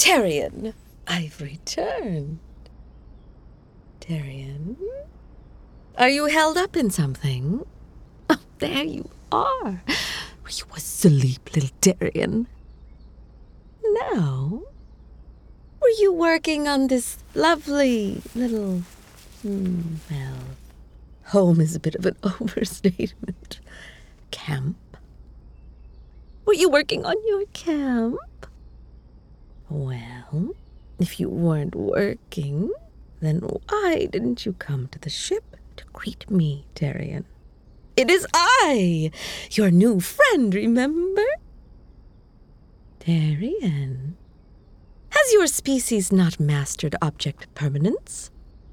Tarion, I've returned. Tarion, are you held up in something? Oh, there you are. Were you asleep, little Tarion? No? Were you working on this lovely little, well, home is a bit of an overstatement. Camp? Were you working on your camp? Well, if you weren't working, then why didn't you come to the ship to greet me, Tarion? It is I, your new friend, remember? Tarion, has your species not mastered object permanence?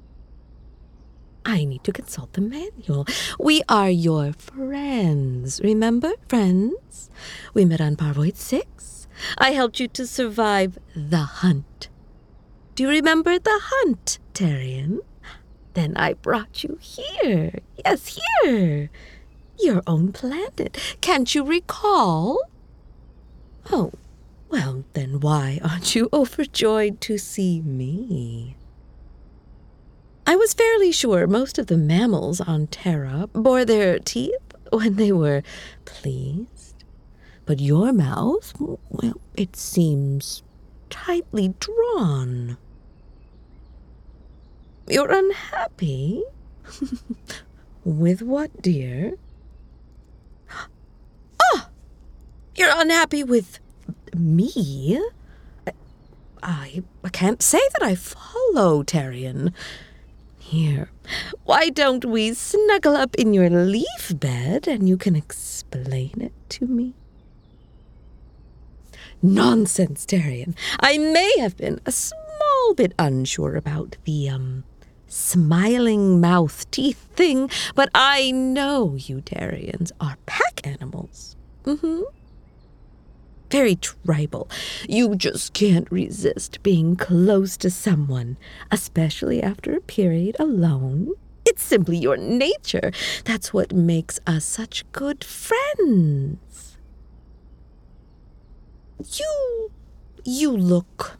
I need to consult the manual. We are your friends, remember? Friends? We met on Parvoid 6. I helped you to survive the hunt. Do you remember the hunt, Tarion? Then I brought you here. Yes, here. Your own planet. Can't you recall? Oh, well, then why aren't you overjoyed to see me? I was fairly sure most of the mammals on Terra bore their teeth when they were pleased. But your mouth, well, it seems tightly drawn. You're unhappy? With what, dear? Oh! You're unhappy with me? I can't say that I follow, Tarion. Here, why don't we snuggle up in your leaf bed and you can explain it to me? Nonsense, Tarion. I may have been a small bit unsure about the, smiling mouth teeth thing, but I know you Tarions are pack animals. Very tribal. You just can't resist being close to someone, especially after a period alone. It's simply your nature. That's what makes us such good friends. You look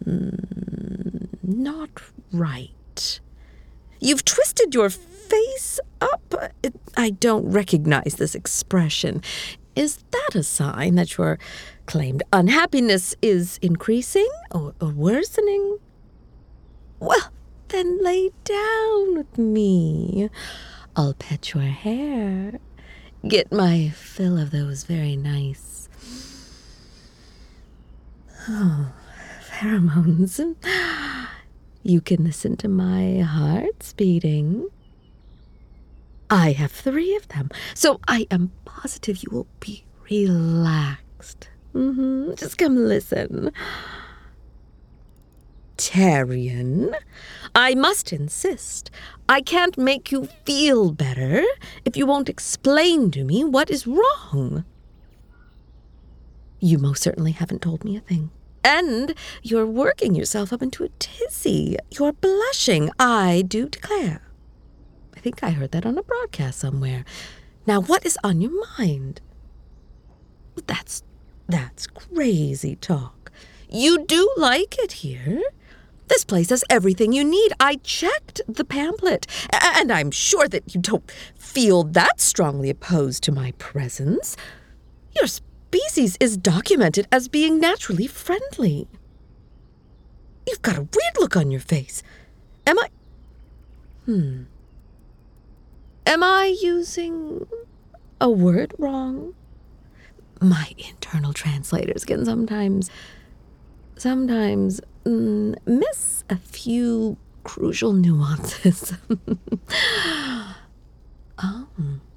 not right. You've twisted your face up. I don't recognize this expression. Is that a sign that your claimed unhappiness is increasing or worsening? Well, then lay down with me. I'll pet your hair. Get my fill of those very nice pheromones. You can listen to my heart's beating. I have 3 of them, so I am positive you will be relaxed. Just come listen. Tarion, I must insist. I can't make you feel better if you won't explain to me what is wrong. You most certainly haven't told me a thing. And you're working yourself up into a tizzy. You're blushing, I do declare. I think I heard that on a broadcast somewhere. Now, what is on your mind? That's crazy talk. You do like it here? This place has everything you need. I checked the pamphlet, and I'm sure that you don't feel that strongly opposed to my presence. Your species is documented as being naturally friendly. You've got a weird look on your face. Am I using a word wrong? My internal translators can sometimes miss a few crucial nuances. Oh.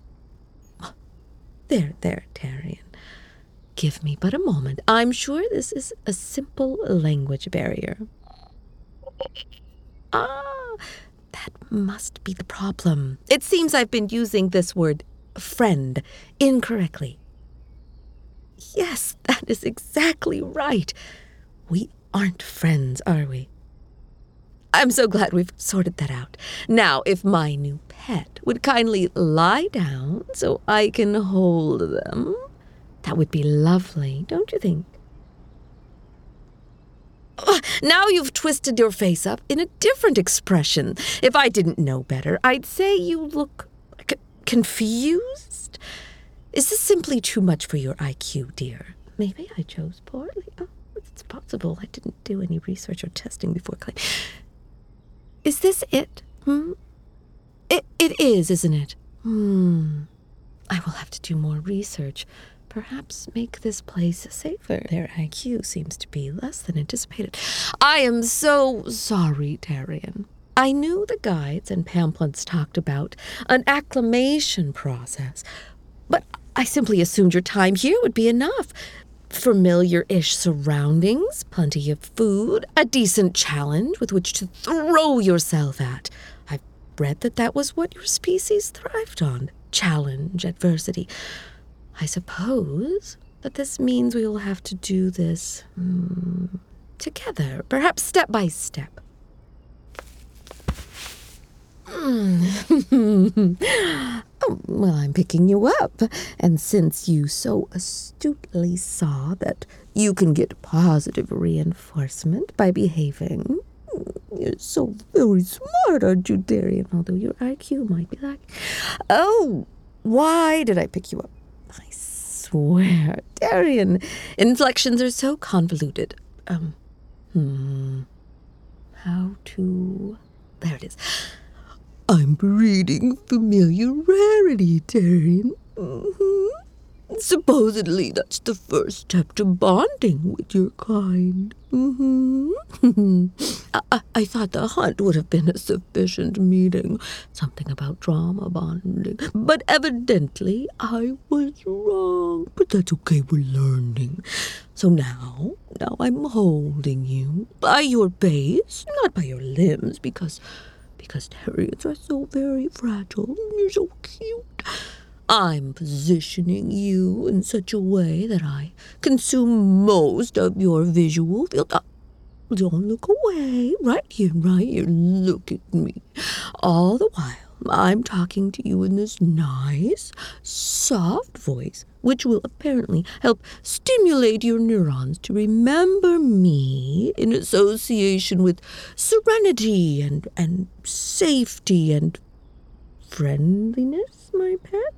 There, Tarion. Give me but a moment. I'm sure this is a simple language barrier. That must be the problem. It seems I've been using this word friend incorrectly. Yes, that is exactly right. We aren't friends, are we? I'm so glad we've sorted that out. Now, if my new pet would kindly lie down so I can hold them, that would be lovely, don't you think? Now you've twisted your face up in a different expression. If I didn't know better, I'd say you look confused. Is this simply too much for your IQ, dear? Maybe I chose poorly. Oh, it's possible. I didn't do any research or testing before claiming. Is this it? It is, isn't it? I will have to do more research. Perhaps make this place safer. Their IQ seems to be less than anticipated. I am so sorry, Darian. I knew the guides and pamphlets talked about an acclimation process, but I simply assumed your time here would be enough. Familiar-ish surroundings, plenty of food, a decent challenge with which to throw yourself at. I've read that was what your species thrived on. Challenge, adversity. I suppose that this means we will have to do this together, perhaps step by step. Oh, well, I'm picking you up. And since you so astutely saw that you can get positive reinforcement by behaving, you're so very smart, aren't you, Darian? Although your IQ might be lacking. Oh, why did I pick you up? I swear, Darian, inflections are so convoluted. There it is. I'm breeding familiarity, Darian. Supposedly, that's the first step to bonding with your kind. I thought the hunt would have been a sufficient meeting. Something about drama bonding. But evidently, I was wrong. But that's okay, we're learning. So now I'm holding you by your base, not by your limbs, because terriers are so very fragile. You're so cute. I'm positioning you in such a way that I consume most of your visual field. Don't look away. Right here. Look at me. All the while, I'm talking to you in this nice, soft voice, which will apparently help stimulate your neurons to remember me in association with serenity and safety and friendliness, my pet.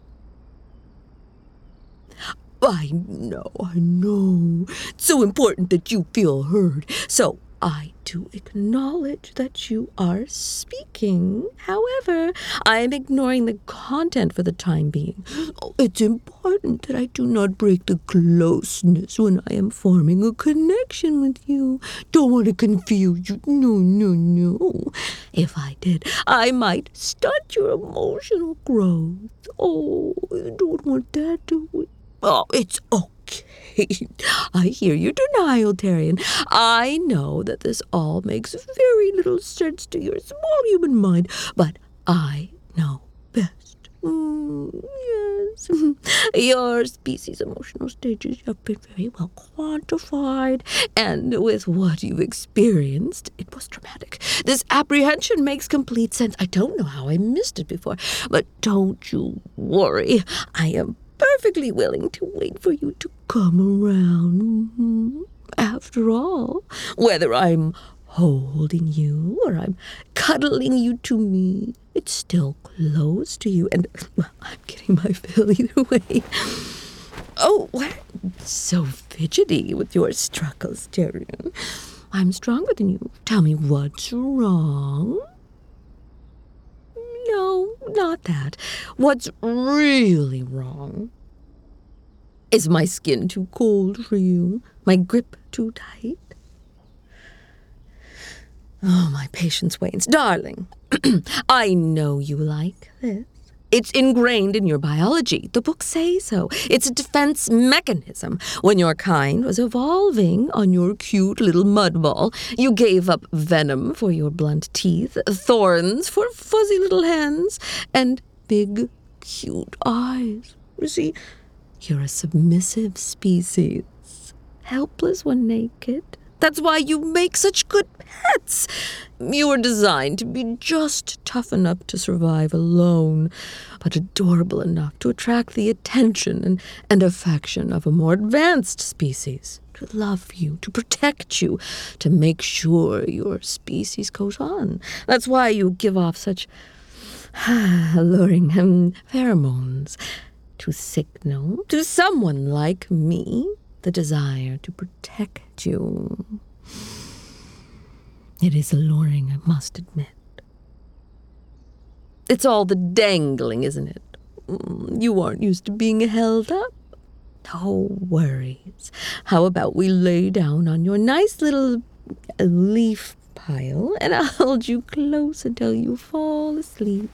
I know. It's so important that you feel heard. So I do acknowledge that you are speaking. However, I am ignoring the content for the time being. It's important that I do not break the closeness when I am forming a connection with you. Don't want to confuse you. No. If I did, I might stunt your emotional growth. Oh, I don't want that to... Oh, it's okay. I hear your denial, Darian. I know that this all makes very little sense to your small human mind, but I know best. Yes. Your species' emotional stages have been very well quantified, and with what you've experienced, it was traumatic. This apprehension makes complete sense. I don't know how I missed it before, but don't you worry. I am perfectly willing to wait for you to come around. After all, whether I'm holding you or I'm cuddling you to me, it's still close to you, and well, I'm getting my fill either way. Oh, what? So fidgety with your struggles, Darian. I'm stronger than you. Tell me what's wrong. No, not that. What's really wrong? Is my skin too cold for you? My grip too tight? Oh, my patience wanes. Darling, I know you like this. It's ingrained in your biology. The books say so. It's a defense mechanism. When your kind was evolving on your cute little mud ball, you gave up venom for your blunt teeth, thorns for fuzzy little hands, and big, cute eyes. You see, you're a submissive species, helpless when naked, That's why you make such good pets. You are designed to be just tough enough to survive alone, but adorable enough to attract the attention and affection of a more advanced species, to love you, to protect you, to make sure your species goes on. That's why you give off such alluring pheromones, to signal to someone like me the desire to protect you. It is alluring, I must admit. It's all the dangling, isn't it? You aren't used to being held up. No worries. How about we lay down on your nice little leaf pile, and I'll hold you close until you fall asleep.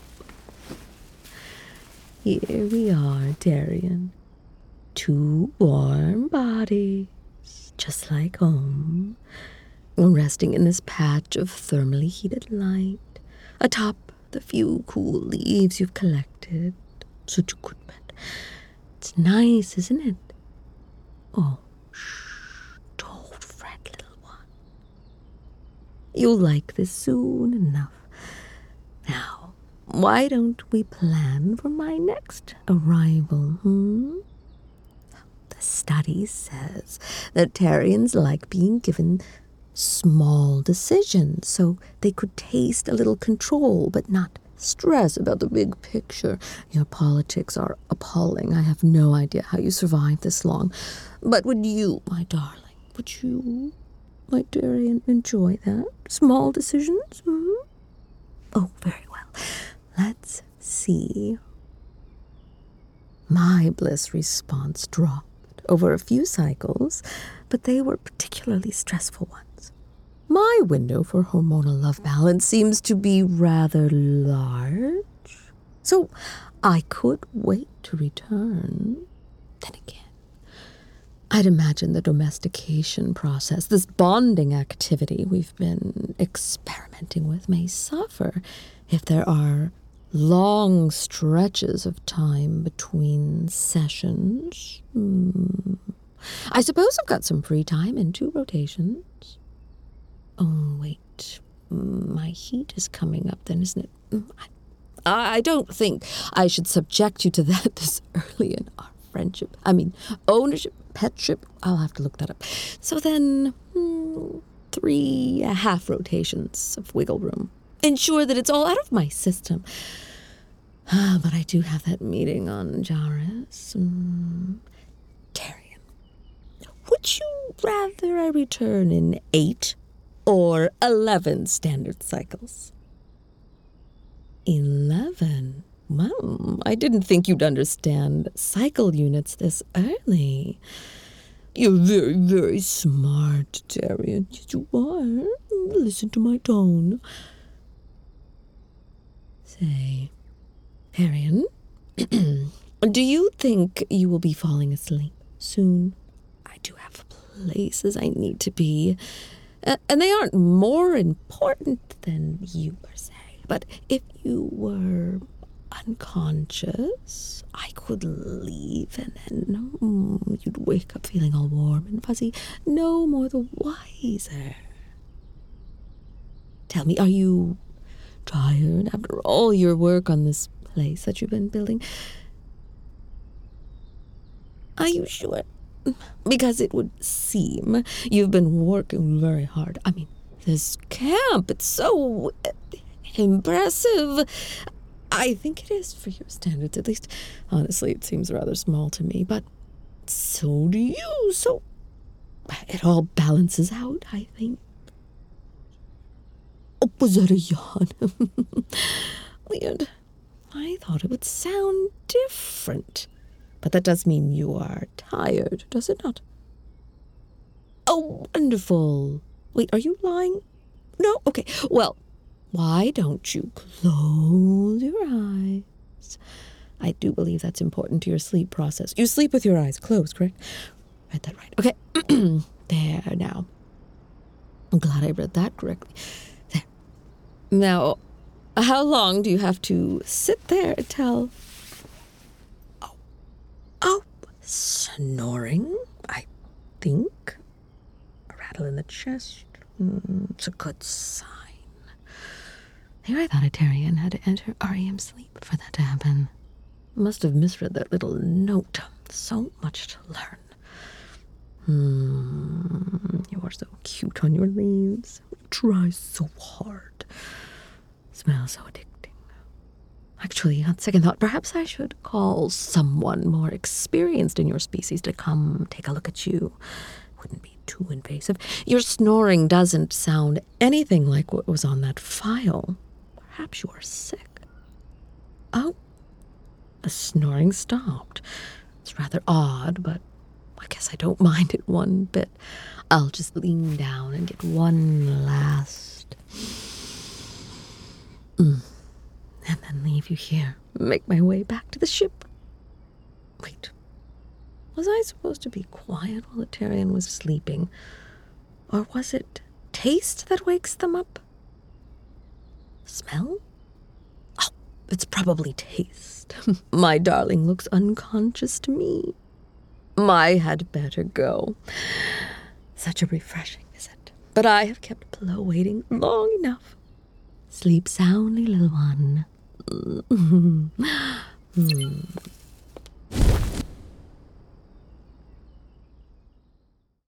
Here we are, Darian. Two warm bodies, just like home, resting in this patch of thermally heated light, atop the few cool leaves you've collected. Such a good bed. It's nice, isn't it? Oh, shh, don't fret, little one. You'll like this soon enough. Now, why don't we plan for my next arrival, The study says that Tarians like being given small decisions so they could taste a little control but not stress about the big picture. Your politics are appalling. I have no idea how you survived this long. But would you, my darling, would you, my Darian, enjoy that? Small decisions? Oh, very well. Let's see. My bliss response dropped over a few cycles, but they were particularly stressful ones. My window for hormonal love balance seems to be rather large, so I could wait to return. Then again, I'd imagine the domestication process, this bonding activity we've been experimenting with, may suffer if there are long stretches of time between sessions. I suppose I've got some free time in 2 rotations. Oh, wait. My heat is coming up then, isn't it? I don't think I should subject you to that this early in our friendship. I mean, ownership, petship. I'll have to look that up. So then, 3 half rotations of wiggle room. Ensure that it's all out of my system. But I do have that meeting on Jaris. Tarian, would you rather I return in 8 or 11 standard cycles? 11? Well, I didn't think you'd understand cycle units this early. You're very, very smart, Darian. Yes, you are. Listen to my tone. Say, Darian, do you think you will be falling asleep soon? I do have places I need to be, and they aren't more important than you per se. But if you were unconscious, I could leave, and then you'd wake up feeling all warm and fuzzy, no more the wiser. Tell me, are you tired after all your work on this place that you've been building? Are you sure? Because it would seem you've been working very hard. I mean, this camp, it's so impressive. I think it is for your standards, at least. Honestly, it seems rather small to me, but so do you. So it all balances out, I think. Oh, was that a yawn? Weird. I thought it would sound different. But that does mean you are tired, does it not? Oh, wonderful. Wait, are you lying? No? Okay. Well, why don't you close your eyes? I do believe that's important to your sleep process. You sleep with your eyes closed, correct? Read that right. Okay. There now. I'm glad I read that correctly. There. Now, how long do you have to sit there till... Oh, snoring, I think. little in the chest. It's a good sign. Here I thought Atarian had to enter REM sleep for that to happen. Must have misread that little note. So much to learn. You are so cute on your leaves. Try so hard. Smells so addicting. Actually, on second thought, perhaps I should call someone more experienced in your species to come take a look at you. Wouldn't be too invasive. Your snoring doesn't sound anything like what was on that file. Perhaps you are sick. Oh, the snoring stopped. It's rather odd, but I guess I don't mind it one bit. I'll just lean down and get one last... and then leave you here. Make my way back to the ship. Wait. Was I supposed to be quiet while Atarian was sleeping? Or was it taste that wakes them up? Smell? Oh, it's probably taste. My darling looks unconscious to me. I had better go. Such a refreshing visit. But I have kept Pillow waiting long enough. Sleep soundly, little one.